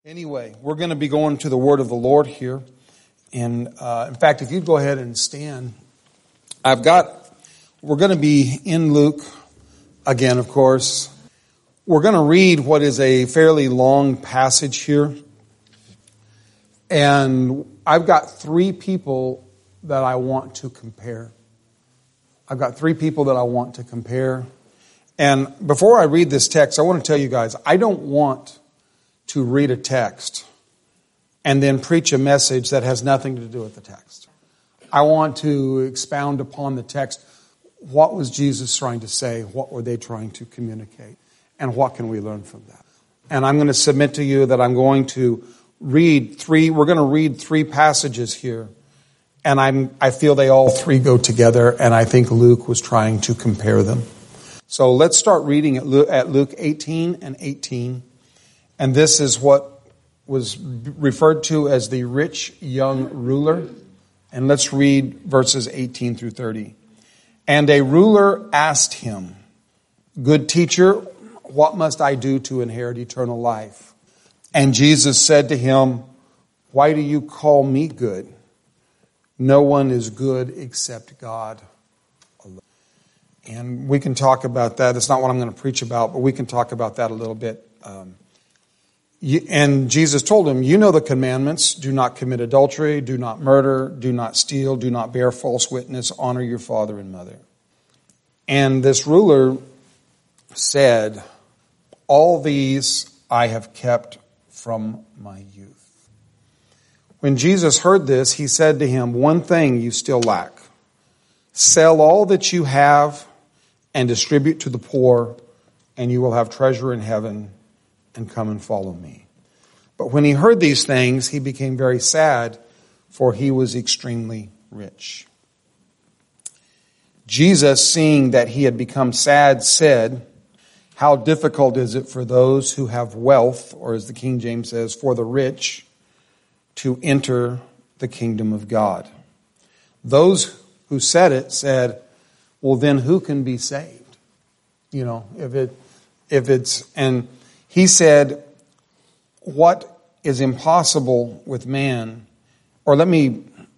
Anyway, we're going to be going to the Word of the Lord here. And in fact, if you'd go ahead and stand, we're going to be in Luke again, of course. We're going to read what is a fairly long passage here. And I've got three people that I want to compare. And before I read this text, I want to tell you guys, I don't want to read a text and then preach a message that has nothing to do with the text. I want to expound upon the text. What was Jesus trying to say? What were they trying to communicate? And what can we learn from that? And I'm going to submit to you that I'm going to read three passages here. And I feel they all three go together, and I think Luke was trying to compare them. So let's start reading at Luke 18 and 18. And this is what was referred to as the rich young ruler. And let's read verses 18 through 30. And a ruler asked him, "Good teacher, what must I do to inherit eternal life?" And Jesus said to him, "Why do you call me good? No one is good except God alone." And we can talk about that. It's not what I'm going to preach about, but we can talk about that a little bit. And Jesus told him, "You know the commandments. Do not commit adultery, do not murder, do not steal, do not bear false witness, honor your father and mother." And this ruler said, "All these I have kept from my youth." When Jesus heard this, he said to him, "One thing you still lack. Sell all that you have and distribute to the poor, and you will have treasure in heaven, and come and follow me." But when he heard these things, he became very sad, for he was extremely rich. Jesus, seeing that he had become sad, said, "How difficult is it for those who have wealth," or as the King James says, "for the rich, to enter the kingdom of God." Those who said it said, "Well, then who can be saved?" You know, and he said, "What is impossible with man," or let me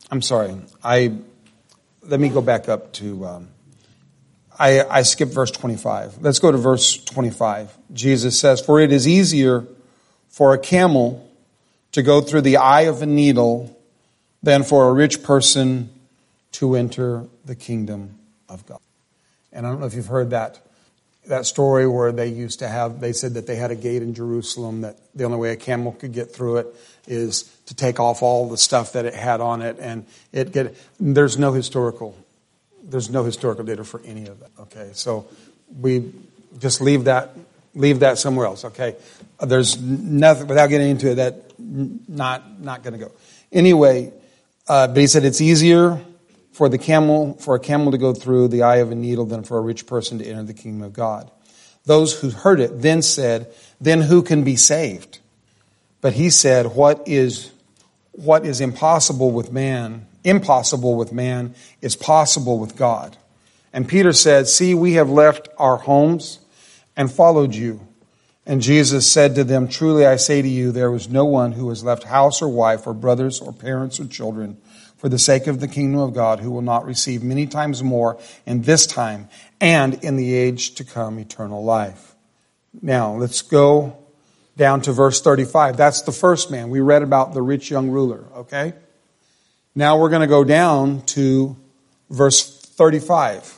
go back up to, I skipped verse 25. Let's go to verse 25. Jesus says, "For it is easier for a camel to go through the eye of a needle than for a rich person to enter the kingdom of God." And I don't know if you've heard that story where they said that they had a gate in Jerusalem that the only way a camel could get through it is to take off all the stuff that it had on it, and there's no historical data for any of that. Okay, so we just leave that somewhere else. Okay, there's nothing, without getting into it, that not going to go anyway. But he said it's easier for a camel to go through the eye of a needle than for a rich person to enter the kingdom of God. Those who heard it then said, "Then who can be saved?" But he said, what is impossible with man is possible with God." And Peter said, "See, we have left our homes and followed you." And Jesus said to them, "Truly I say to you, there is no one who has left house or wife or brothers or parents or children for the sake of the kingdom of God, who will not receive many times more in this time and in the age to come eternal life." Now, let's go down to verse 35. That's the first man. We read about the rich young ruler, okay? Now we're going to go down to verse 35.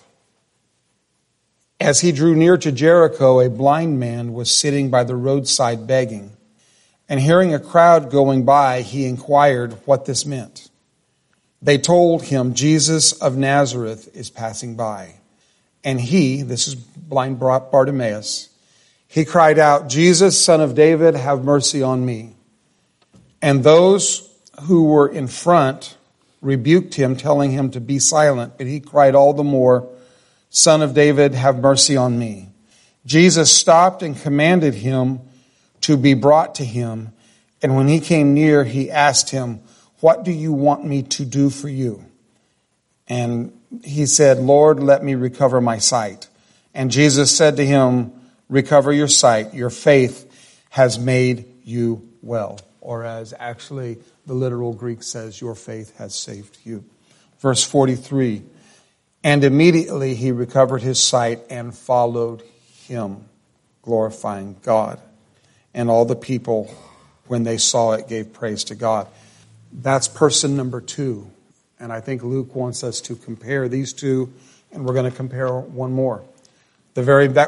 As he drew near to Jericho, a blind man was sitting by the roadside begging. And hearing a crowd going by, he inquired what this meant. They told him, "Jesus of Nazareth is passing by." And he, this is blind Bartimaeus, he cried out, "Jesus, Son of David, have mercy on me." And those who were in front rebuked him, telling him to be silent. But he cried all the more, "Son of David, have mercy on me." Jesus stopped and commanded him to be brought to him. And when he came near, he asked him, "What do you want me to do for you?" And he said, "Lord, let me recover my sight." And Jesus said to him, "Recover your sight. Your faith has made you well. Or as actually the literal Greek says, your faith has saved you. Verse 43, and immediately he recovered his sight and followed him, glorifying God. And all the people, when they saw it, gave praise to God. That's person number 2. And I think Luke wants us to compare these two, and we're going to compare one more. The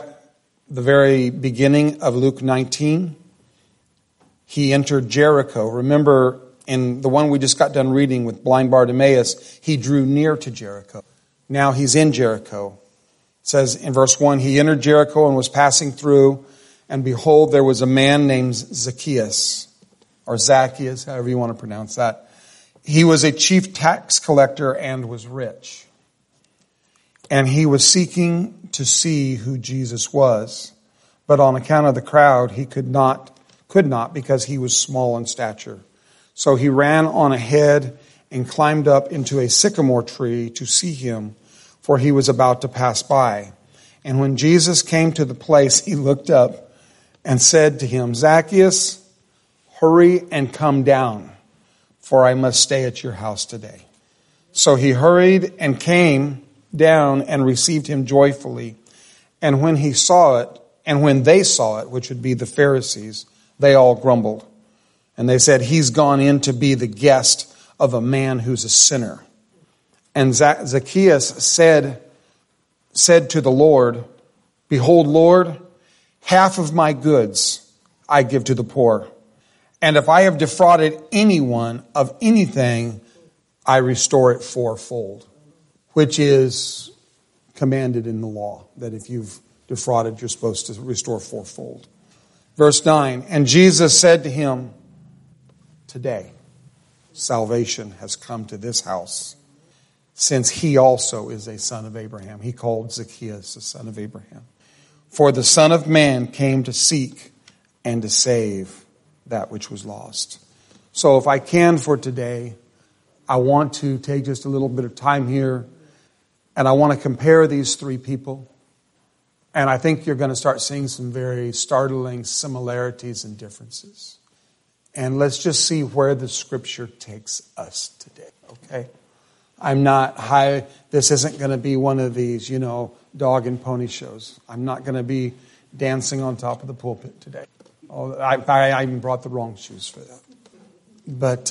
very beginning of Luke 19, he entered Jericho. Remember, in the one we just got done reading with blind Bartimaeus, he drew near to Jericho. Now he's in Jericho. It says in verse 1, he entered Jericho and was passing through, and behold, there was a man named Zacchaeus, or Zacchaeus, however you want to pronounce that. He was a chief tax collector and was rich. And he was seeking to see who Jesus was. But on account of the crowd, he could not because he was small in stature. So he ran on ahead and climbed up into a sycamore tree to see him, for he was about to pass by. And when Jesus came to the place, he looked up and said to him, Zacchaeus, hurry and come down, for I must stay at your house today. So he hurried and came down and received him joyfully. And when they saw it, which would be the Pharisees, they all grumbled. And they said, he's gone in to be the guest of a man who's a sinner. And Zacchaeus said to the Lord, behold, Lord, half of my goods I give to the poor. And if I have defrauded anyone of anything, I restore it fourfold, which is commanded in the law, that if you've defrauded, you're supposed to restore fourfold. Verse 9, and Jesus said to him, today salvation has come to this house, since he also is a son of Abraham. He called Zacchaeus a son of Abraham. For the Son of Man came to seek and to save that which was lost. So if I can for today, I want to take just a little bit of time here, and I want to compare these three people. And I think you're going to start seeing some very startling similarities and differences. And let's just see where the Scripture takes us today, okay? This isn't going to be one of these, dog and pony shows. I'm not going to be dancing on top of the pulpit today. I even brought the wrong shoes for that. But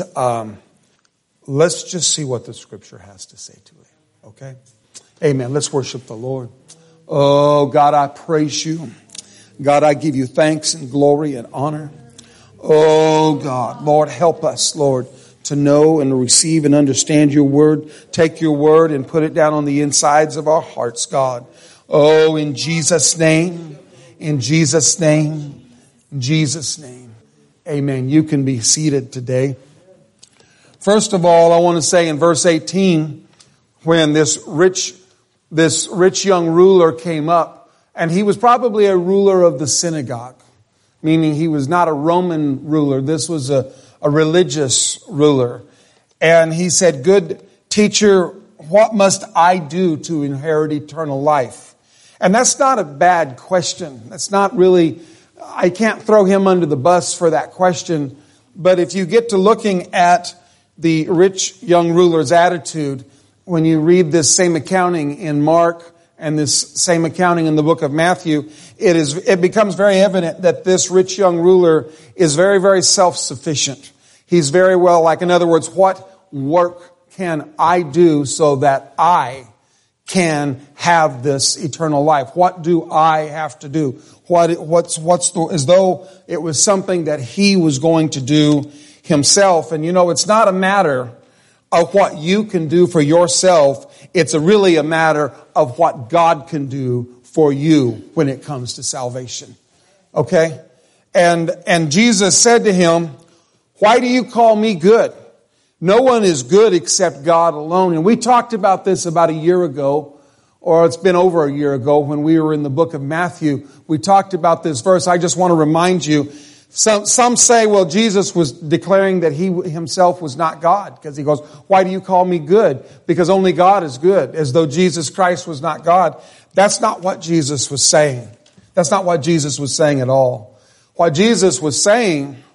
let's just see what the Scripture has to say to it, okay? Amen. Let's worship the Lord. Oh, God, I praise you. God, I give you thanks and glory and honor. Oh, God, Lord, help us, Lord, to know and to receive and understand your word. Take your word and put it down on the insides of our hearts, God. Oh, in Jesus' name, in Jesus' name, in Jesus' name. Amen. You can be seated today. First of all, I want to say in verse 18, when this rich young ruler came up, and he was probably a ruler of the synagogue, meaning he was not a Roman ruler. This was a religious ruler. And he said, good teacher, what must I do to inherit eternal life? And that's not a bad question. That's not really, I can't throw him under the bus for that question. But if you get to looking at the rich young ruler's attitude, when you read this same accounting in Mark and this same accounting in the book of Matthew, it becomes very evident that this rich young ruler is very, very self-sufficient. He's very well, in other words, what work can I do so that I can have this eternal life? What do I have to do? As though it was something that he was going to do himself. And it's not a matter of what you can do for yourself. It's really a matter of what God can do for you when it comes to salvation. Okay? And Jesus said to him, why do you call me good? No one is good except God alone. And we talked about this about a year ago, or it's been over a year ago when we were in the book of Matthew. We talked about this verse. I just want to remind you, some say, well, Jesus was declaring that he himself was not God, because he goes, why do you call me good? Because only God is good, as though Jesus Christ was not God. That's not what Jesus was saying. That's not what Jesus was saying at all. What Jesus was saying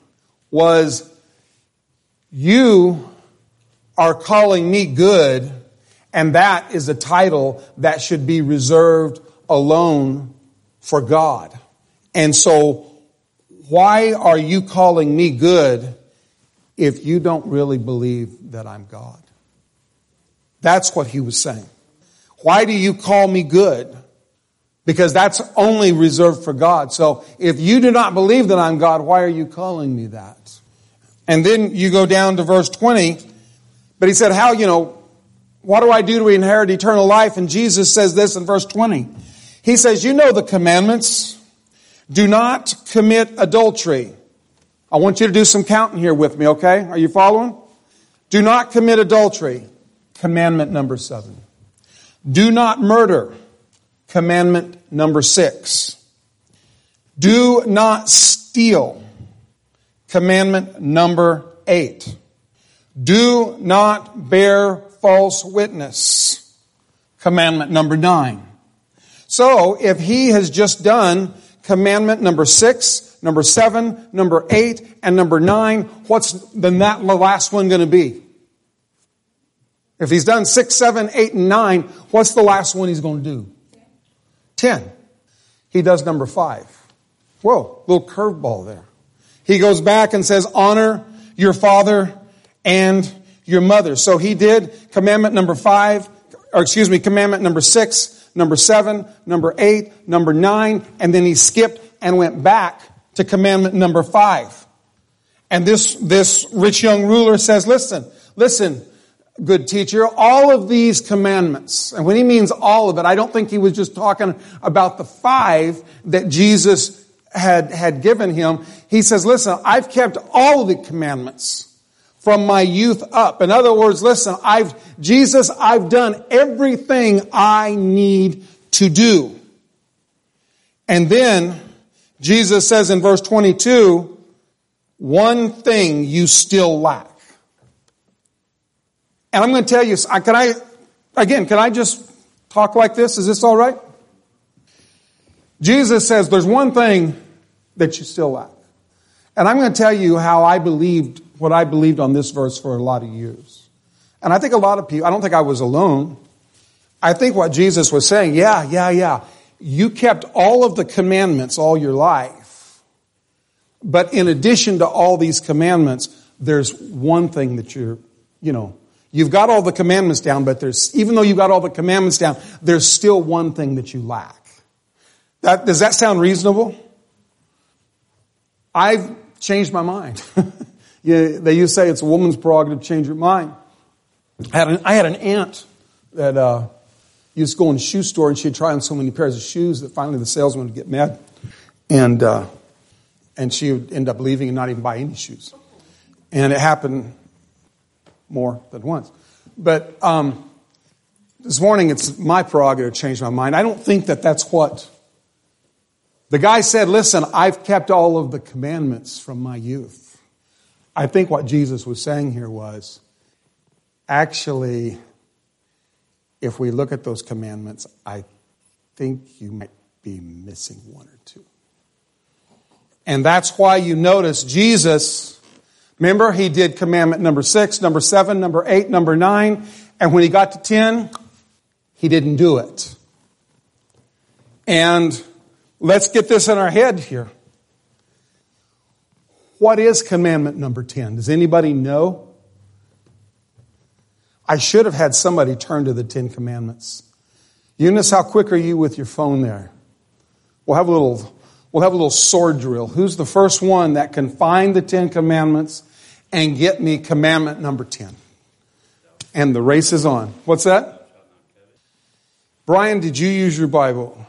was, you are calling me good, and that is a title that should be reserved alone for God. And so, why are you calling me good if you don't really believe that I'm God? That's what he was saying. Why do you call me good? Because that's only reserved for God. So if you do not believe that I'm God, why are you calling me that? And then you go down to verse 20. But he said, what do I do to inherit eternal life? And Jesus says this in verse 20. He says, you know the commandments. Do not commit adultery. I want you to do some counting here with me, okay? Are you following? Do not commit adultery. Commandment number 7. Do not murder. Commandment number 6. Do not steal. Commandment number 8. Do not bear false witness. Commandment number 9. So, if he has just done commandment number 6, number 7, number 8, and number 9, what's then that last one going to be? If he's done 6, 7, 8, and 9, what's the last one he's going to do? 10. He does number 5. Whoa, little curveball there. He goes back and says, honor your father and your mother. So he did commandment number 6, number 7, number 8, number 9, and then he skipped and went back to commandment number 5. And this rich young ruler says, listen, good teacher, all of these commandments, and when he means all of it, I don't think he was just talking about the 5 that Jesus had given him. He says, listen, I've kept all of the commandments from my youth up. In other words, listen, I've done everything I need to do. And then Jesus says in verse 22, one thing you still lack. And I'm going to tell you, can I just talk like this? Is this all right? Jesus says there's one thing that you still lack. And I'm going to tell you how what I believed on this verse for a lot of years. And I think a lot of people, I don't think I was alone. I think what Jesus was saying, yeah. You kept all of the commandments all your life. But in addition to all these commandments, there's one thing that you've got all the commandments down, but even though you've got all the commandments down, there's still one thing that you lack. Does that sound reasonable? I've changed my mind. They used to say it's a woman's prerogative to change your mind. I had an aunt that used to go in a shoe store, and she'd try on so many pairs of shoes that finally the salesman would get mad, and she would end up leaving and not even buy any shoes. And it happened more than once. But this morning, it's my prerogative to change my mind. I don't think that's what the guy said. Listen, I've kept all of the commandments from my youth. I think what Jesus was saying here was, actually, if we look at those commandments, I think you might be missing one or two. And that's why you notice Jesus, remember, he did commandment number 6, number 7, number 8, number 9, and when he got to 10, he didn't do it. And let's get this in our head here. What is commandment number 10? Does anybody know? I should have had somebody turn to the 10 commandments. Eunice, how quick are you with your phone there? We'll have a little sword drill. Who's the first one that can find the 10 commandments and get me commandment number 10? And the race is on. What's that? Brian, did you use your Bible?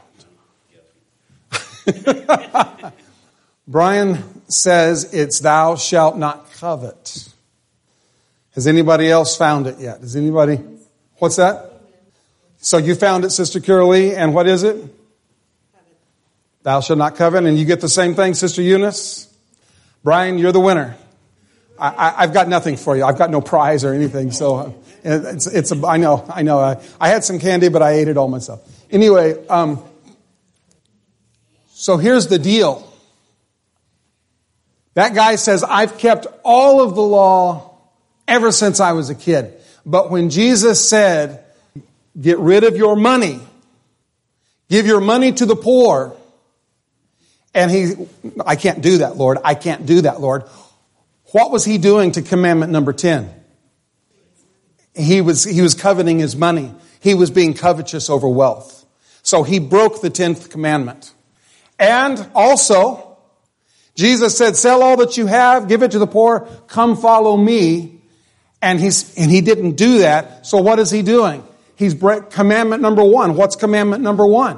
Brian says it's thou shalt not covet. Has anybody else found it yet? Does anybody? What's that? So you found it, Sister Carolee, and what is it? Thou shalt not covet, and you get the same thing, Sister Eunice? Brian, you're the winner. I've got nothing for you. I've got no prize or anything, so I know. I had some candy, but I ate it all myself. Anyway, so here's the deal. That guy says, I've kept all of the law ever since I was a kid. But when Jesus said, get rid of your money, give your money to the poor, and I can't do that, Lord. I can't do that, Lord. What was he doing to commandment number 10? He was coveting his money. He was being covetous over wealth. So he broke the 10th commandment. And also, Jesus said, sell all that you have, give it to the poor, come follow me. And he didn't do that. So what is he doing? He's break commandment number 1. What's commandment number 1?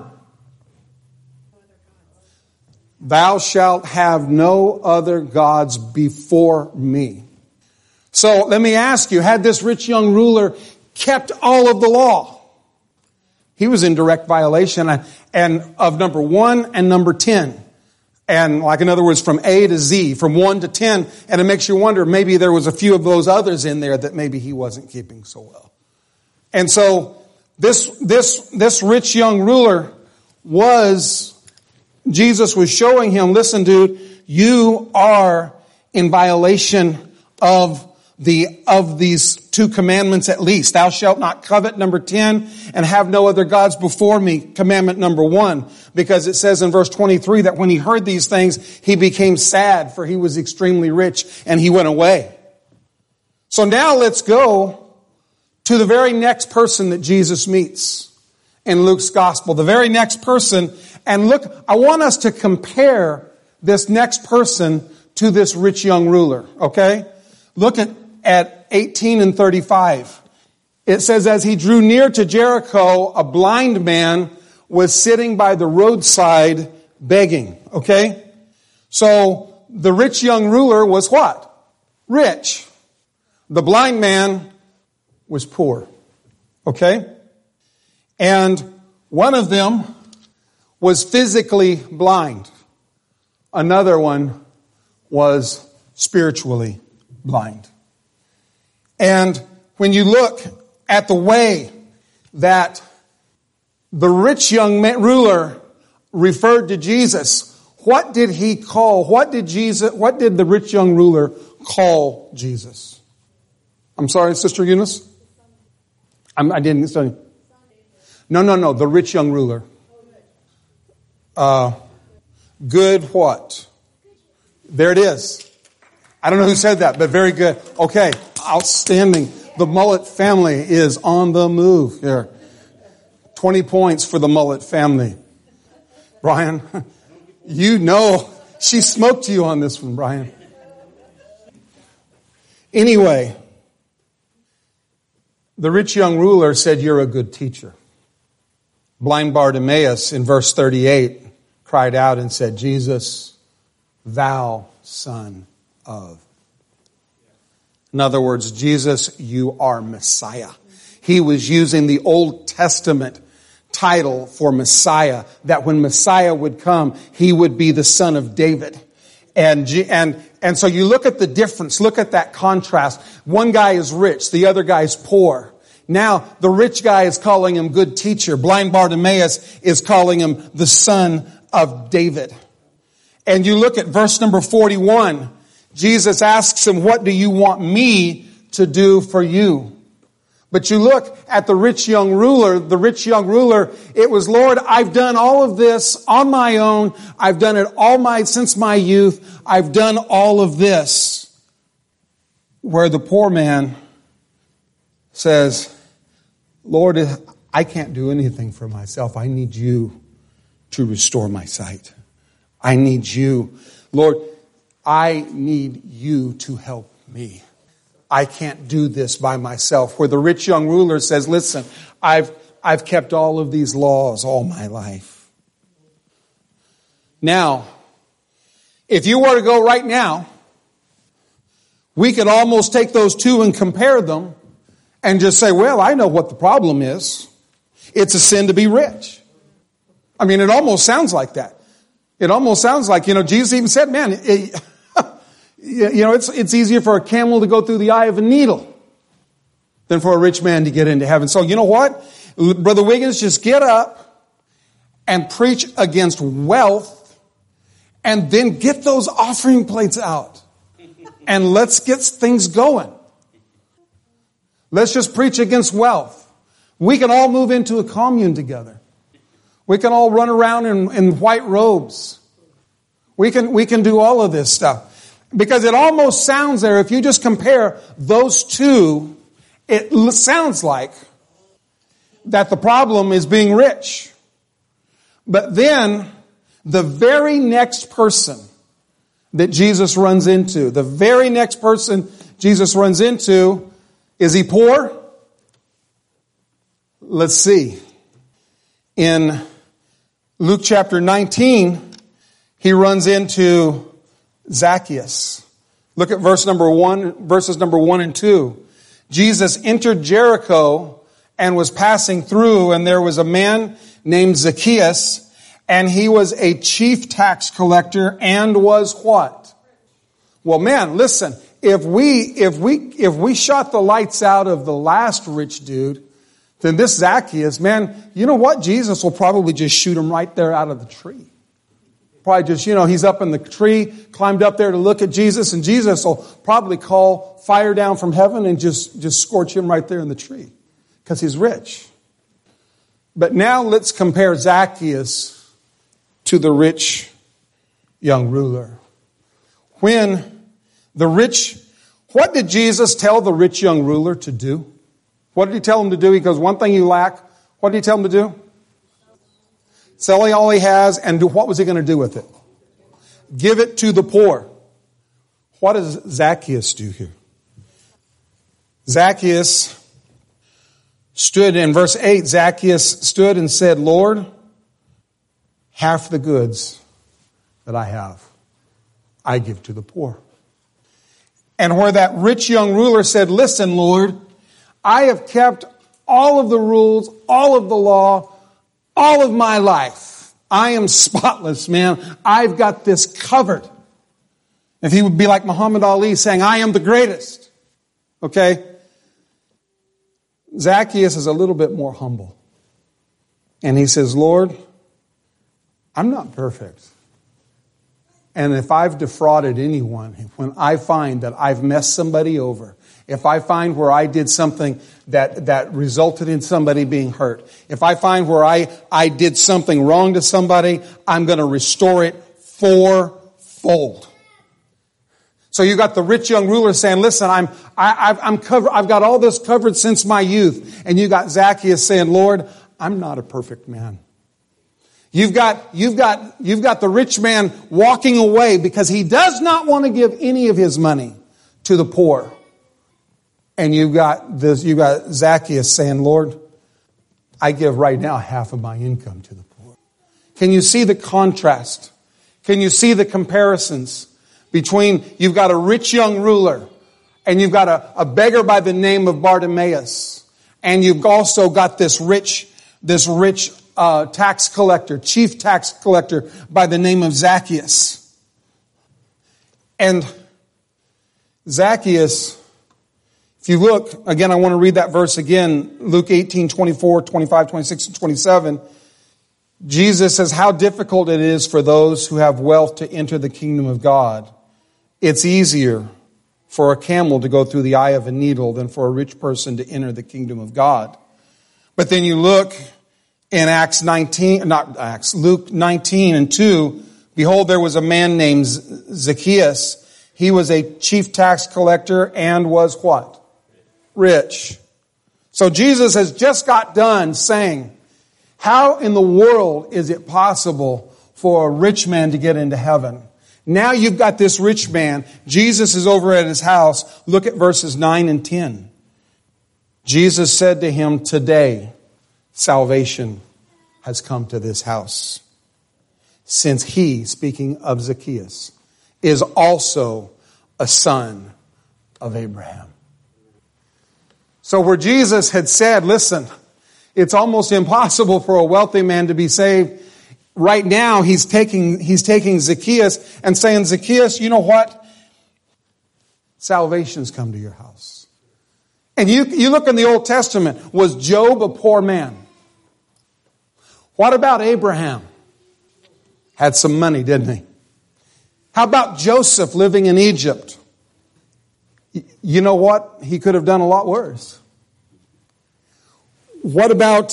Thou shalt have no other gods before me. So let me ask you, had this rich young ruler kept all of the law? He was in direct violation and of number 1 and number 10. And like in other words, from A to Z, from 1 to 10. And it makes you wonder, maybe there was a few of those others in there that maybe he wasn't keeping so well. And so this rich young ruler Jesus was showing him, listen, dude, you are in violation of these 2 commandments at least. Thou shalt not covet, number 10, and have no other gods before me, commandment number 1. Because it says in verse 23 that when he heard these things, he became sad, for he was extremely rich, and he went away. So now let's go to the very next person that Jesus meets in Luke's gospel. The very next person. And look, I want us to compare this next person to this rich young ruler, okay? Look at 18 and 35. It says, as he drew near to Jericho, a blind man was sitting by the roadside begging, okay? So the rich young ruler was what? Rich. The blind man was poor, okay? And one of them was physically blind. Another one was spiritually blind. And when you look at the way that the rich young ruler referred to Jesus, what did the rich young ruler call Jesus? I'm sorry, Sister Eunice? I didn't study. No, the rich young ruler. Good what? There it is. I don't know who said that, but very good. Okay, outstanding. The Mullet family is on the move here. 20 points for the Mullet family. Brian, you know she smoked you on this one, Brian. Anyway, the rich young ruler said, you're a good teacher. Blind Bartimaeus in verse 38 cried out and said, Jesus, thou son of. In other words, Jesus, you are Messiah. He was using the Old Testament title for Messiah, that when Messiah would come, he would be the son of David. And so you look at the difference, look at that contrast. One guy is rich, the other guy is poor. Now, the rich guy is calling him good teacher. Blind Bartimaeus is calling him the son of David. And you look at verse number 41. Jesus asks him, what do you want me to do for you? But you look at the rich young ruler, it was, Lord, I've done all of this on my own. I've done it since my youth. I've done all of this. Where the poor man says, Lord, I can't do anything for myself. I need you to restore my sight. I need you. Lord, I need you to help me. I can't do this by myself. Where the rich young ruler says, listen, I've kept all of these laws all my life. Now, if you were to go right now, we could almost take those two and compare them and just say, well, I know what the problem is. It's a sin to be rich. I mean, it almost sounds like that. It almost sounds like, Jesus even said, man, it's easier for a camel to go through the eye of a needle than for a rich man to get into heaven. So you know what? Brother Wiggins, just get up and preach against wealth And then get those offering plates out. And let's get things going. Let's just preach against wealth. We can all move into a commune together. We can all run around in white robes. We can do all of this stuff. Because it almost sounds there, if you just compare those two, it sounds like that the problem is being rich. But then, the very next person that Jesus runs into, is he poor? Let's see. In Luke chapter 19, he runs into Zacchaeus. Look at verses number 1 and 2. Jesus entered Jericho and was passing through, and there was a man named Zacchaeus, and he was a chief tax collector and was what? Well, man, listen, if we shot the lights out of the last rich dude, then this Zacchaeus, man, you know what? Jesus will probably just shoot him right there out of the tree. Probably just, he's up in the tree, climbed up there to look at Jesus, and Jesus will probably call fire down from heaven and just scorch him right there in the tree because he's rich. But now let's compare Zacchaeus to the rich young ruler. What did Jesus tell the rich young ruler to do? What did he tell him to do? He goes, one thing you lack. What did he tell him to do? Sell all he has, and what was he going to do with it? Give it to the poor. What does Zacchaeus do here? Zacchaeus stood in verse 8. Zacchaeus stood and said, Lord, half the goods that I have, I give to the poor. And where that rich young ruler said, listen, Lord, I have kept all of the rules, all of the law, all of my life. I am spotless, man. I've got this covered. If he would be like Muhammad Ali saying, I am the greatest. Okay? Zacchaeus is a little bit more humble. And he says, Lord, I'm not perfect. And if I've defrauded anyone, when I find that I've messed somebody over, if I find where I did something that resulted in somebody being hurt, if I find where I did something wrong to somebody, I'm going to restore it fourfold. So you got the rich young ruler saying, listen, I'm covered. I've got all this covered since my youth. And you got Zacchaeus saying, Lord, I'm not a perfect man. You've got the rich man walking away because he does not want to give any of his money to the poor. And you've got Zacchaeus saying, Lord, I give right now half of my income to the poor. Can you see the contrast? Can you see the comparisons between you've got a rich young ruler and you've got a beggar by the name of Bartimaeus, and you've also got this rich tax collector, chief tax collector by the name of Zacchaeus. And Zacchaeus, if you look, again, I want to read that verse again, Luke 18, 24, 25, 26, and 27. Jesus says how difficult it is for those who have wealth to enter the kingdom of God. It's easier for a camel to go through the eye of a needle than for a rich person to enter the kingdom of God. But then you look in Luke 19 and 2, behold, there was a man named Zacchaeus. He was a chief tax collector and was what? Rich. So Jesus has just got done saying, how in the world is it possible for a rich man to get into heaven? Now you've got this rich man. Jesus is over at his house. Look at verses 9 and 10. Jesus said to him, today salvation has come to this house, since he, speaking of Zacchaeus, is also a son of Abraham. So where Jesus had said, listen, it's almost impossible for a wealthy man to be saved, right now he's taking Zacchaeus and saying, Zacchaeus, you know what? Salvation's come to your house. And you look in the Old Testament, was Job a poor man? What about Abraham? Had some money, didn't he? How about Joseph living in Egypt? You know what? He could have done a lot worse. What about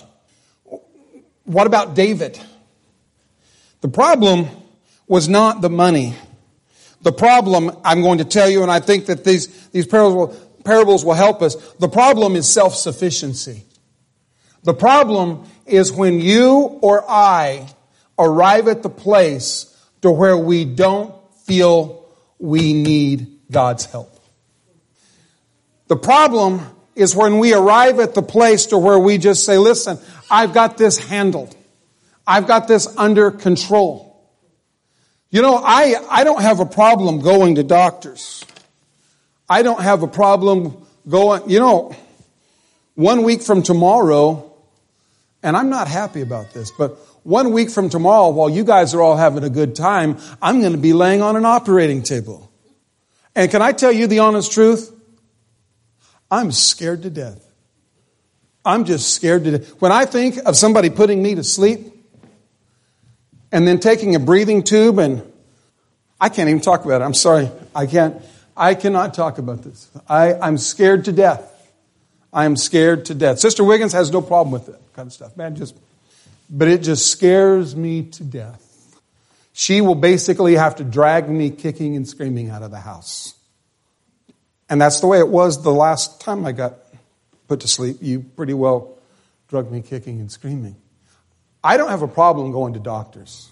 David? The problem was not the money. The problem, I'm going to tell you, and I think that these parables will help us. The problem is self-sufficiency. The problem is when you or I arrive at the place to where we don't feel we need God's help. The problem is when we arrive at the place to where we just say, listen, I've got this handled. I've got this under control. You know, I don't have a problem going to doctors. I don't have a problem going, 1 week from tomorrow, and I'm not happy about this, but 1 week from tomorrow, while you guys are all having a good time, I'm going to be laying on an operating table. And can I tell you the honest truth? I'm scared to death. I'm just scared to death. When I think of somebody putting me to sleep and then taking a breathing tube, and I can't even talk about it. I'm sorry. I cannot talk about this. I'm scared to death. I am scared to death. Sister Wiggins has no problem with that kind of stuff. But it just scares me to death. She will basically have to drag me kicking and screaming out of the house. And that's the way it was the last time I got put to sleep. You pretty well drug me kicking and screaming. I don't have a problem going to doctors.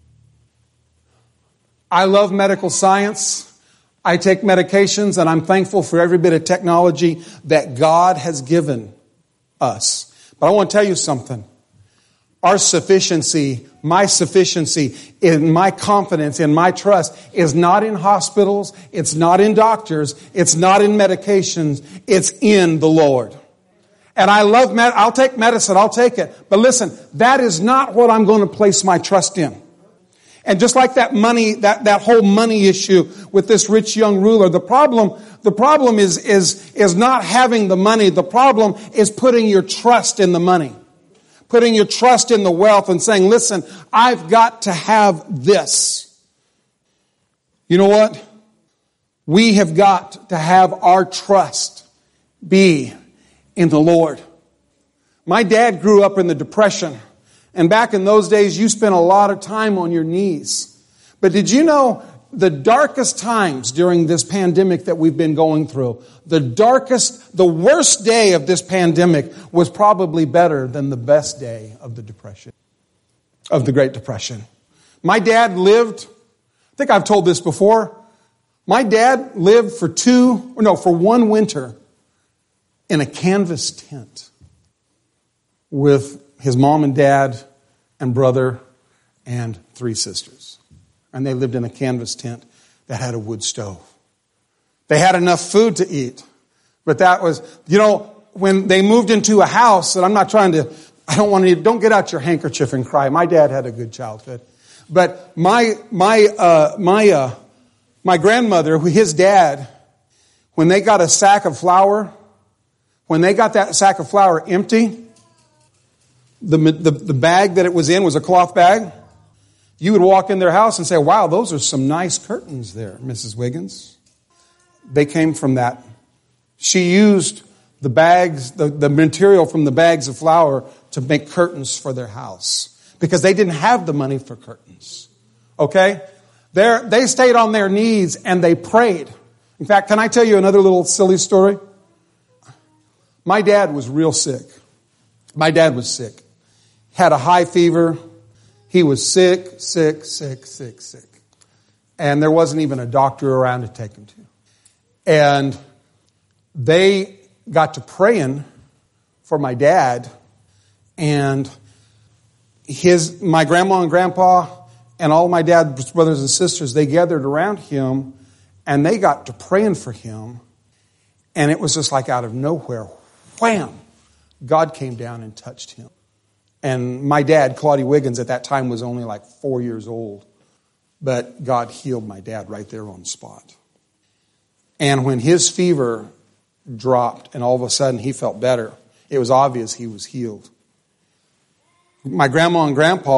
I love medical science. I take medications, and I'm thankful for every bit of technology that God has given us. But I want to tell you something. Our sufficiency, my sufficiency, in my confidence, in my trust, is not in hospitals, it's not in doctors, it's not in medications, it's in the Lord. And I love I'll take medicine, I'll take it. But listen, that is not what I'm going to place my trust in. And just like that money, that whole money issue with this rich young ruler, the problem is not having the money. The problem is putting your trust in the money. Putting your trust in the wealth and saying, listen, I've got to have this. You know what? We have got to have our trust be in the Lord. My dad grew up in the Depression. And back in those days, you spent a lot of time on your knees. But did you know the darkest times during this pandemic that we've been going through, the worst day of this pandemic was probably better than the best day of the Depression, of the Great Depression. My dad lived, I think I've told this before, my dad lived for 1 winter in a canvas tent with his mom and dad and brother and 3 sisters. And they lived in a canvas tent that had a wood stove. They had enough food to eat. But that was, when they moved into a house, and don't get out your handkerchief and cry. My dad had a good childhood. But my grandmother, his dad, when they got a sack of flour, when they got that sack of flour empty, the bag that it was in was a cloth bag. You would walk in their house and say, wow, those are some nice curtains there, Mrs. Wiggins. They came from that. She used the bags, the material from the bags of flour to make curtains for their house because they didn't have the money for curtains. Okay? They stayed on their knees and they prayed. In fact, can I tell you another little silly story? My dad was real sick. My dad was sick. Had a high fever. He was sick. And there wasn't even a doctor around to take him to. And they got to praying for my dad. And my grandma and grandpa and all my dad's brothers and sisters, they gathered around him and they got to praying for him. And it was just like out of nowhere, wham, God came down and touched him. And my dad, Claudia Wiggins, at that time was only like 4 years old. But God healed my dad right there on the spot. And when his fever dropped and all of a sudden he felt better, it was obvious he was healed. My grandma and grandpa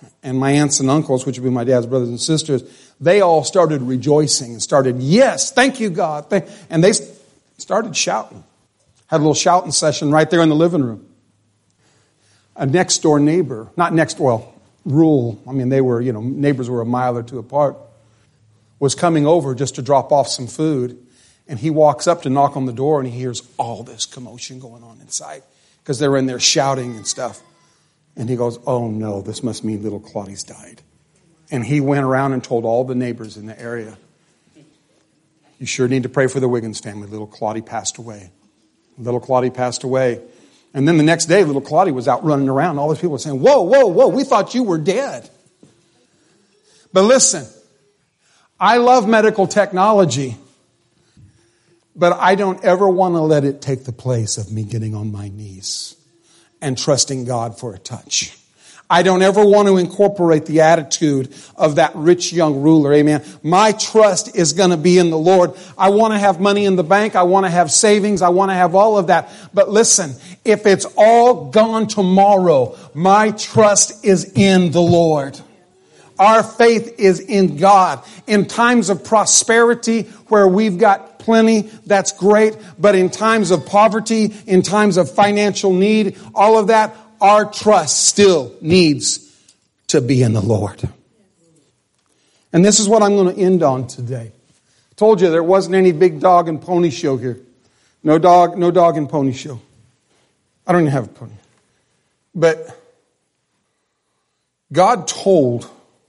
and my aunts and uncles, which would be my dad's brothers and sisters, they all started rejoicing and started, yes, thank you, God. And they started shouting. Had a little shouting session right there in the living room. A next door neighbor, rural, they were, neighbors were a mile or two apart, was coming over just to drop off some food. And he walks up to knock on the door and he hears all this commotion going on inside because they're in there shouting and stuff. And he goes, oh no, this must mean little Claudie's died. And he went around and told all the neighbors in the area, you sure need to pray for the Wiggins family. Little Claudie passed away. Little Claudie passed away. And then the next day, little Claudie was out running around. All these people were saying, whoa, whoa, whoa, we thought you were dead. But listen, I love medical technology, but I don't ever want to let it take the place of me getting on my knees and trusting God for a touch. I don't ever want to incorporate the attitude of that rich young ruler. Amen. My trust is going to be in the Lord. I want to have money in the bank. I want to have savings. I want to have all of that. But listen, if it's all gone tomorrow, my trust is in the Lord. Our faith is in God. In times of prosperity where we've got plenty, that's great. But in times of poverty, in times of financial need, all of that, our trust still needs to be in the Lord. And this is what I'm going to end on today. I told you there wasn't any big dog and pony show here. No dog and pony show. I don't even have a pony. But God told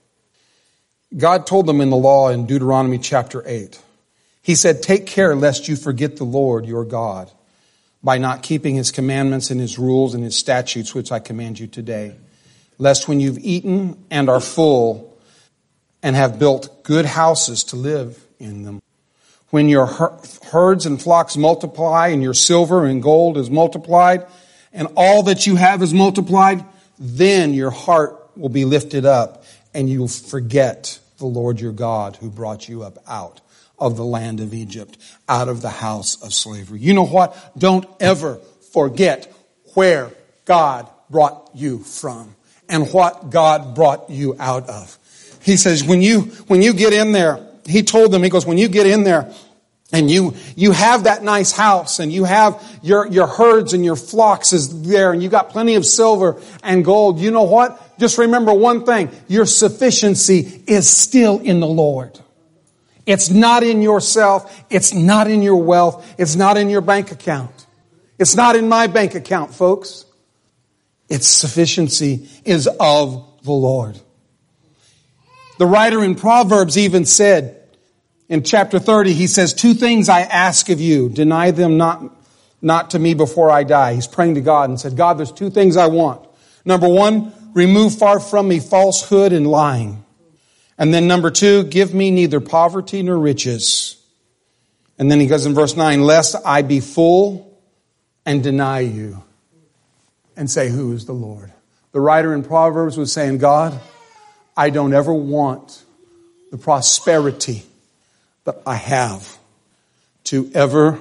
them in the law in Deuteronomy chapter 8. He said, take care lest you forget the Lord your God by not keeping His commandments and His rules and His statutes, which I command you today. Lest when you've eaten and are full and have built good houses to live in them, when your herds and flocks multiply and your silver and gold is multiplied and all that you have is multiplied, then your heart will be lifted up and you'll forget the Lord your God who brought you up out of the land of Egypt, out of the house of slavery. You know what? Don't ever forget where God brought you from and what God brought you out of. He says, when you get in there, he told them, he goes, when you get in there and you have that nice house and you have your herds and your flocks is there and you got plenty of silver and gold, you know what? Just remember one thing, your sufficiency is still in the Lord. It's not in yourself. It's not in your wealth. It's not in your bank account. It's not in my bank account, folks. Its sufficiency is of the Lord. The writer in Proverbs even said in chapter 30, he says, 2 things I ask of you. Deny them not to me before I die. He's praying to God and said, God, there's 2 things I want. Number 1, remove far from me falsehood and lying. And then number 2, give me neither poverty nor riches. And then he goes in verse 9, lest I be full and deny you and say, who is the Lord? The writer in Proverbs was saying, God, I don't ever want the prosperity that I have to ever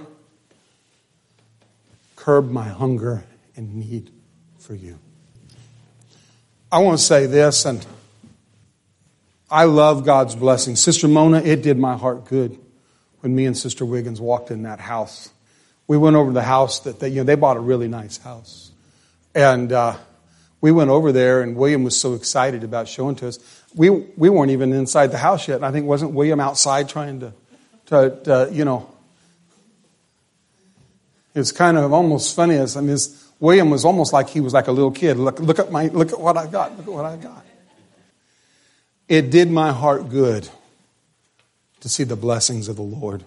curb my hunger and need for you. I want to say this, and I love God's blessing. Sister Mona, it did my heart good when me and Sister Wiggins walked in that house. We went over to the house that they bought a really nice house. And we went over there and William was so excited about showing to us. We weren't even inside the house yet. And I think wasn't William outside trying to it was kind of almost funny. William was almost like he was like a little kid. Look at what I got. Look at what I got. It did my heart good to see the blessings of the Lord.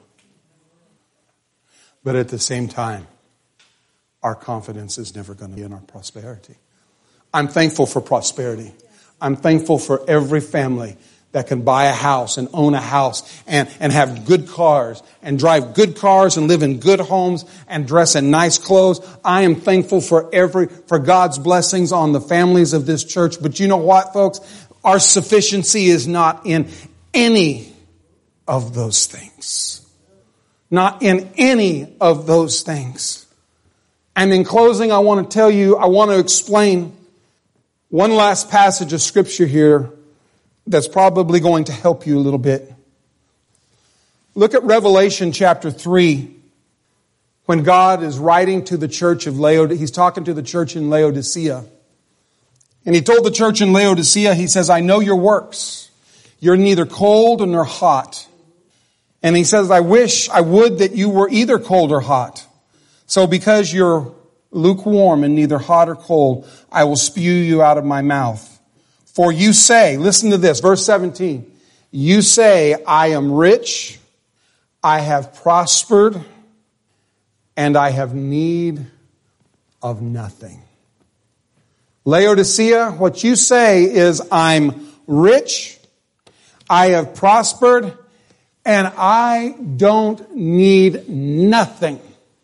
But at the same time, our confidence is never going to be in our prosperity. I'm thankful for prosperity. I'm thankful for every family that can buy a house and own a house and have good cars and drive good cars and live in good homes and dress in nice clothes. I am thankful for God's blessings on the families of this church. But you know what, folks? Our sufficiency is not in any of those things. Not in any of those things. And in closing, I want to explain One last passage of scripture here that's probably going to help you a little bit. Look at Revelation chapter 3. When God is writing to the church of Laodicea, he's talking to the church in Laodicea. And he told the church in Laodicea, he says, I know your works. You're neither cold nor hot. And he says, I would that you were either cold or hot. So because you're lukewarm and neither hot or cold, I will spew you out of my mouth. For you say, listen to this, verse 17. You say, I am rich, I have prospered, and I have need of nothing. Laodicea, what you say is, I'm rich, I have prospered, and I don't need nothing.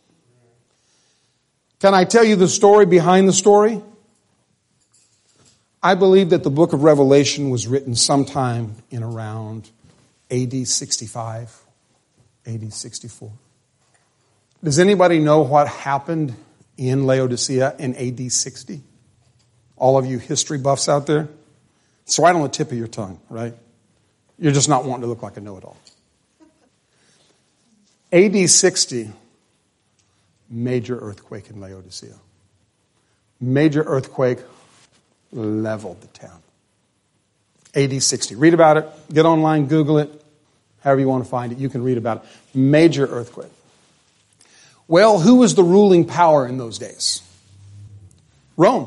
Can I tell you the story behind the story? I believe that the book of Revelation was written sometime in around AD 65, AD 64. Does anybody know what happened in Laodicea in AD 60? All of you history buffs out there? It's right on the tip of your tongue, right? You're just not wanting to look like a know-it-all. AD 60, major earthquake in Laodicea. Major earthquake leveled the town. AD 60. Read about it. Get online, Google it. However you want to find it, you can read about it. Major earthquake. Well, who was the ruling power in those days? Rome.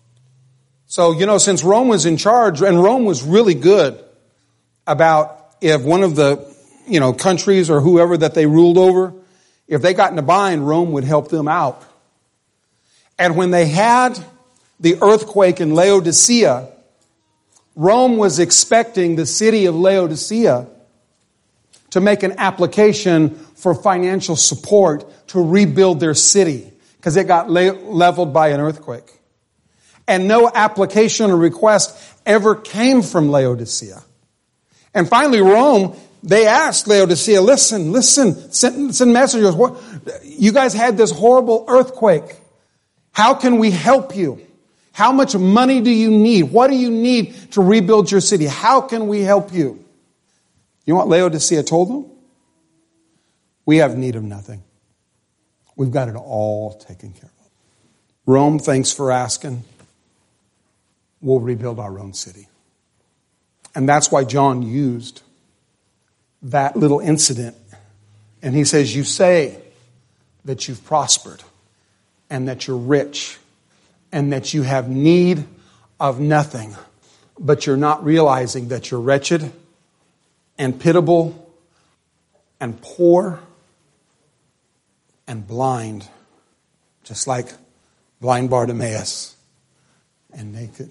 So, since Rome was in charge, and Rome was really good about if one of the, countries or whoever that they ruled over, if they got in a bind, Rome would help them out. And when they had the earthquake in Laodicea, Rome was expecting the city of Laodicea to make an application for financial support to rebuild their city because it got leveled by an earthquake. And no application or request ever came from Laodicea. And finally, Rome, they asked Laodicea, listen, send messengers. You guys had this horrible earthquake. How can we help you? How much money do you need? What do you need to rebuild your city? How can we help you? You know what Laodicea told them? We have need of nothing. We've got it all taken care of. Rome, thanks for asking. We'll rebuild our own city. And that's why John used that little incident. And he says, you say that you've prospered and that you're rich and that you have need of nothing, but you're not realizing that you're wretched and pitiable and poor and blind, just like blind Bartimaeus, and naked.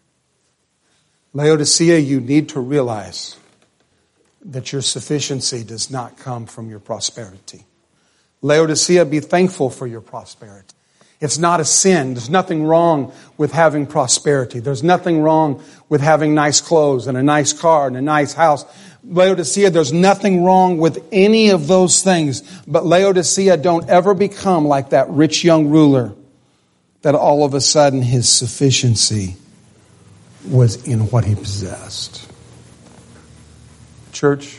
Laodicea, you need to realize that your sufficiency does not come from your prosperity. Laodicea, be thankful for your prosperity. It's not a sin. There's nothing wrong with having prosperity. There's nothing wrong with having nice clothes and a nice car and a nice house. Laodicea, there's nothing wrong with any of those things. But Laodicea, don't ever become like that rich young ruler that all of a sudden his sufficiency was in what he possessed. Church,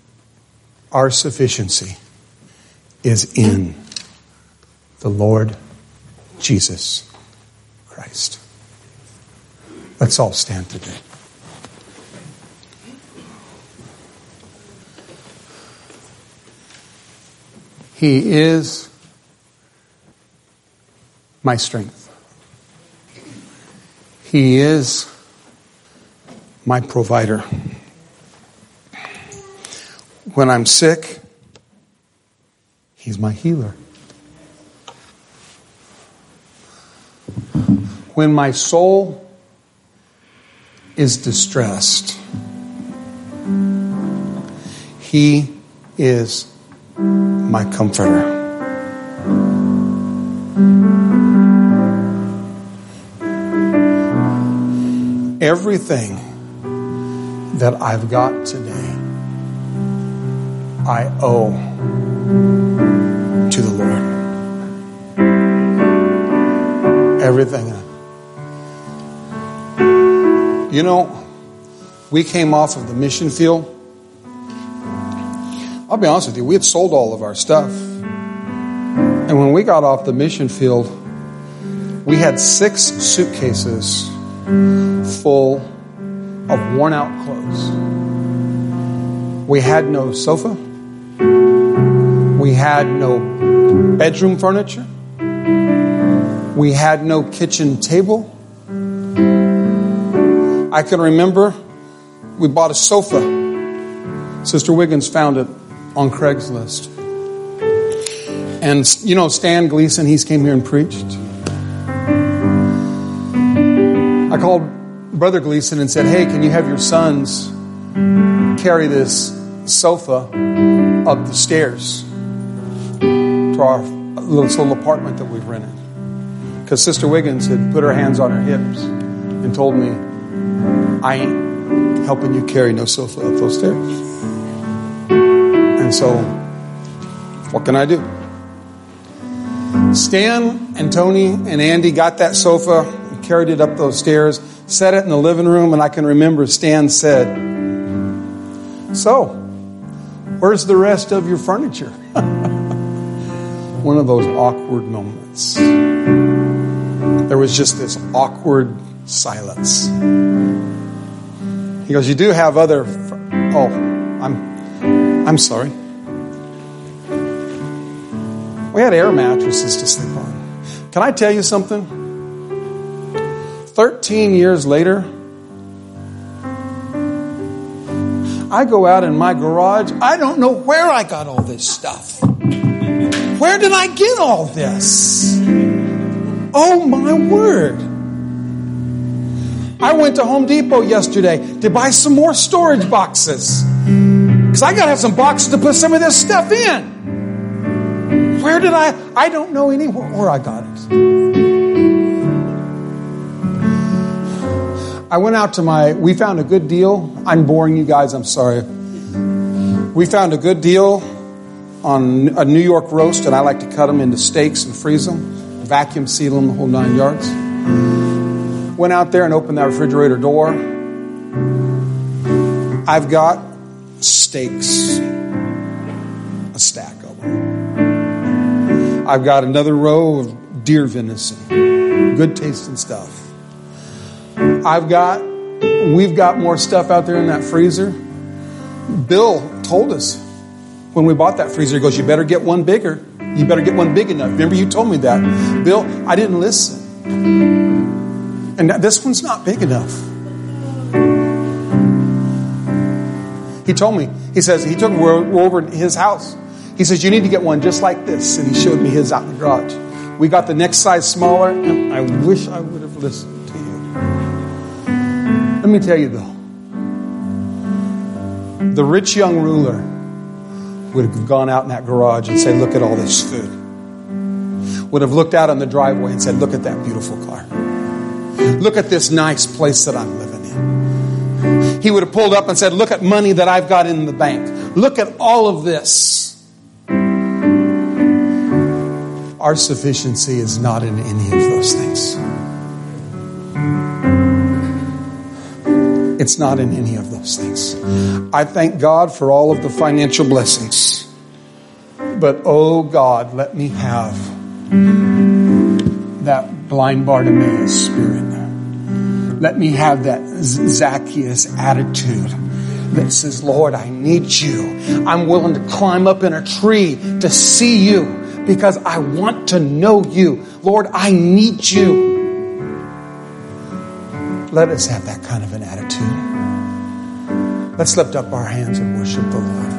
our sufficiency is in the Lord Jesus Christ. Let's all stand today. He is my strength. He is my provider. When I'm sick, He's my healer. When my soul is distressed, He is my comforter. Everything that I've got today, I owe to the Lord. Everything. You know, we came off of the mission field. I'll be honest with you, we had sold all of our stuff. And when we got off the mission field, we had 6 suitcases full of worn out clothes. We had no sofa. We had no bedroom furniture. We had no kitchen table. I can remember we bought a sofa. Sister Wiggins found it on Craigslist. And you know Stan Gleason, he's came here and preached. I called Brother Gleason and said, hey, can you have your sons carry this sofa up the stairs to our little apartment that we've rented? Because Sister Wiggins had put her hands on her hips and told me, I ain't helping you carry no sofa up those stairs. And so, what can I do? Stan and Tony and Andy got that sofa, carried it up those stairs, set it in the living room, and I can remember Stan said, so, where's the rest of your furniture? One of those awkward moments. There was just this awkward silence. He goes, you do have other... I'm sorry. We had air mattresses to sleep on. Can I tell you something? 13 years later, I go out in my garage. I don't know where I got all this stuff. Where did I get all this? Oh my word. I went to Home Depot yesterday to buy some more storage boxes. Because I got to have some boxes to put some of this stuff in. Where did I don't know anywhere where I got it. I went out to we found a good deal. I'm boring you guys, I'm sorry. We found a good deal on a New York roast, and I like to cut them into steaks and freeze them, vacuum seal them, the whole 9 yards. Went out there and opened that refrigerator door. I've got steaks, a stack of them. I've got another row of deer venison, good tasting stuff. We've got more stuff out there in that freezer. Bill told us when we bought that freezer, he goes, you better get one bigger. You better get one big enough. Remember you told me that. Bill, I didn't listen. And this one's not big enough. He told me, he says, he took me over to his house. He says, you need to get one just like this. And he showed me his out in the garage. We got the next size smaller, and I wish I would have listened to you. Let me tell you though, the rich young ruler would have gone out in that garage and said, look at all this food. Would have looked out on the driveway and said, look at that beautiful car. Look at this nice place that I'm living in. He would have pulled up and said, look at money that I've got in the bank. Look at all of this. Our sufficiency is not in any of those things. It's not in any of those things. I thank God for all of the financial blessings. But oh God, let me have that blind Bartimaeus spirit. Let me have that Zacchaeus attitude that says, Lord, I need you. I'm willing to climb up in a tree to see you because I want to know you. Lord, I need you. Let us have that kind of an attitude. Let's lift up our hands and worship the Lord.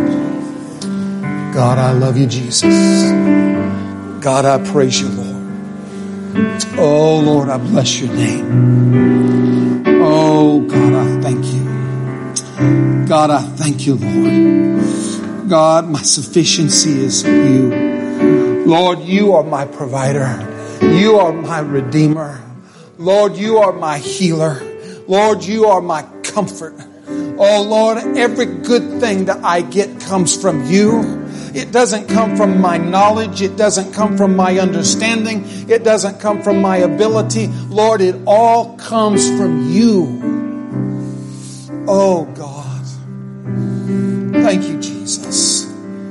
God, I love you, Jesus. God, I praise you, Lord. Oh, Lord, I bless your name. Oh, God, I thank you. God, I thank you, Lord. God, my sufficiency is you. Lord, you are my provider. You are my redeemer. Lord, you are my healer. Lord, you are my comfort. Oh, Lord, every good thing that I get comes from you. It doesn't come from my knowledge. It doesn't come from my understanding. It doesn't come from my ability. Lord, it all comes from you. Oh God. Thank you, Jesus.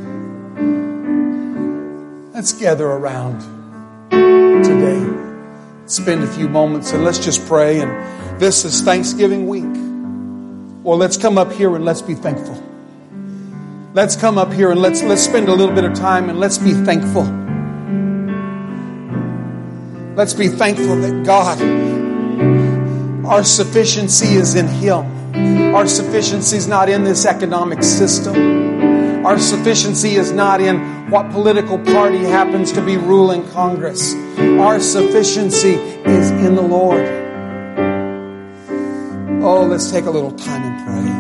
Let's gather around today. Spend a few moments and let's just pray. And this is Thanksgiving week. Well, let's come up here and let's be thankful. Let's come up here and let's spend a little bit of time and let's be thankful. Let's be thankful that God, our sufficiency is in Him. Our sufficiency is not in this economic system. Our sufficiency is not in what political party happens to be ruling Congress. Our sufficiency is in the Lord. Oh, let's take a little time and pray.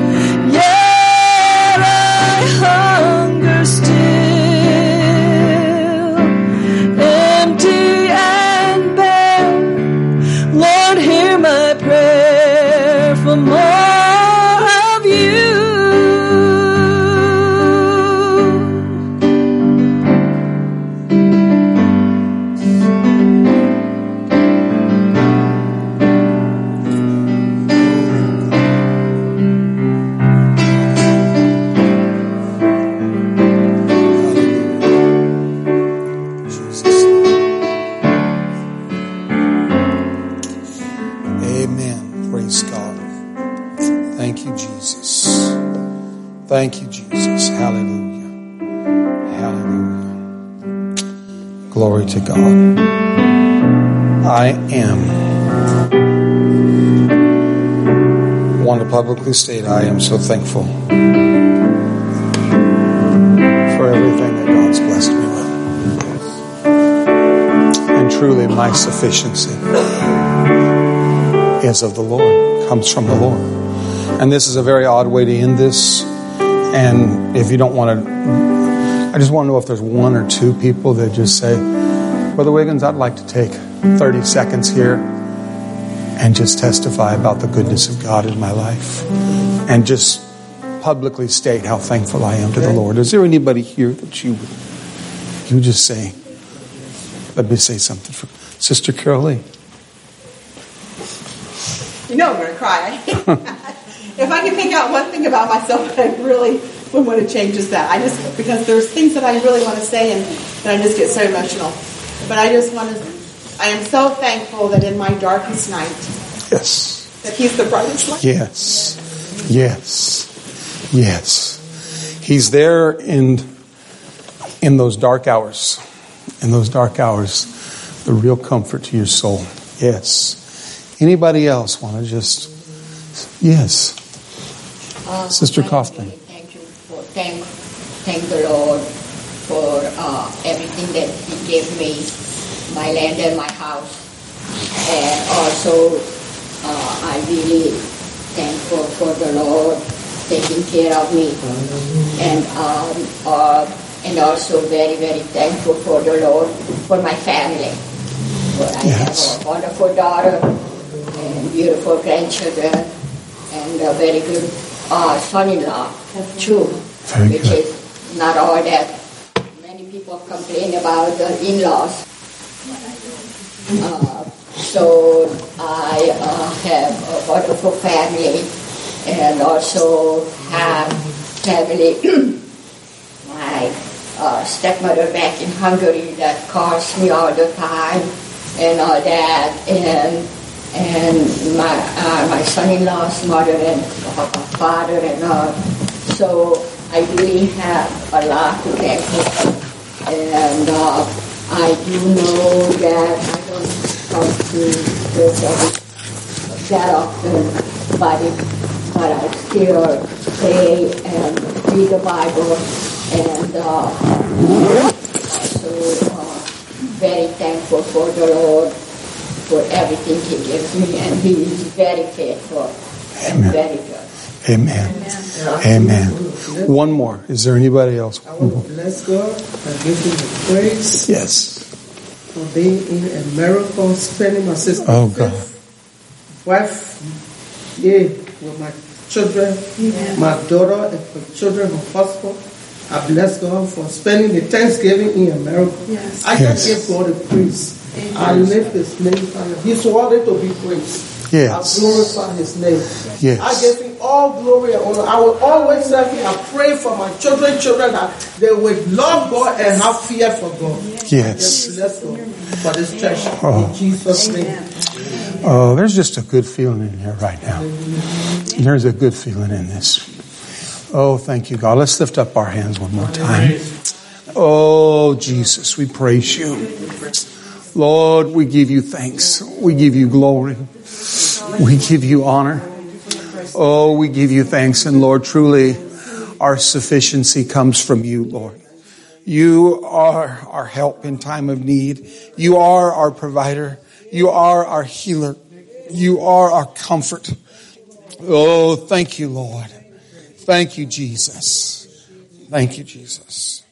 Yet I hunger still. Amen. Praise God. Thank you, Jesus. Thank you, Jesus. Hallelujah. Hallelujah. Glory to God. I want to publicly state I am so thankful for everything that God's blessed me with. And truly my sufficiency is of the Lord, comes from the Lord. And this is a very odd way to end this. And if you don't want to, I just want to know if there's one or two people that just say, Brother Wiggins, I'd like to take 30 seconds here and just testify about the goodness of God in my life and just publicly state how thankful I am to the Lord. Is there anybody here that you just say, let me say something for Sister Carol Lee? You know I'm going to cry. If I can pick out one thing about myself that I really would want to change is that. Because there's things that I really want to say and I just get so emotional. But I am so thankful that in my darkest night, yes, that He's the brightest light. Yes, yes, yes. He's there in those dark hours. In those dark hours, the real comfort to your soul. Yes. Anybody else want to just? Yes. Sister Kaufman. Thank the Lord for everything that He gave me, my land and my house. And also, I really thankful for the Lord taking care of me. And also very, very thankful for the Lord for my family. I have a wonderful daughter and beautiful grandchildren and a very good son-in-law too, which is not all that many people complain about the in-laws. So I have a wonderful family and also have family. My stepmother back in Hungary that calls me all the time and all that, and my son-in-law's mother and father and all. So I really have a lot to thank for. And I do know that I don't come to church that often, but I still pray and read the Bible, and also very thankful for the Lord for everything He gives me, and He is very faithful and very good. Amen. Amen. One more. Is there anybody else? I want to bless God and give Him the praise. Yes. For being in America, spending my sister's wife, with my children, my daughter, and my children in hospital. I bless God for spending the Thanksgiving in America. Yes. I can give God the praise. I lift His name. He's worthy to be praised. Yes. I glorify His name. Yes. I give Him all glory and honor. I will always serve Him. I pray for my children that they will love God and have fear for God. Yes. Bless God for this church. In Jesus' name. Oh, there's just a good feeling in here right now. There's a good feeling in this. Oh, thank you, God. Let's lift up our hands one more time. Oh, Jesus, we praise you. Lord, we give you thanks. We give you glory. We give you honor. Oh, we give you thanks. And Lord, truly, our sufficiency comes from you, Lord. You are our help in time of need. You are our provider. You are our healer. You are our comfort. Oh, thank you, Lord. Thank you, Jesus. Thank you, Jesus.